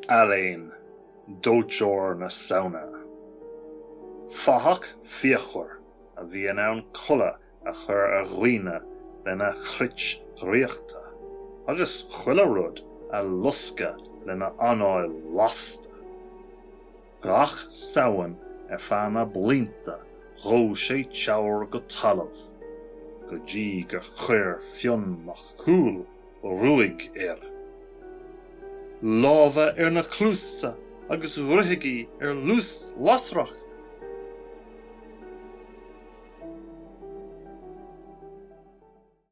Alain, dóiteóir na saona. Fahach fiachor, a bhí an ann colla a chur a ghuine lena chrit riachta, agus chuile rud a lusca lena anáil lasta. Gach saoan fana blinta ró sé teabhar go talamh, go dtí gur chuir fionn nach cúil ruig Lámha na clúsa agus ruthaigí lús lasrach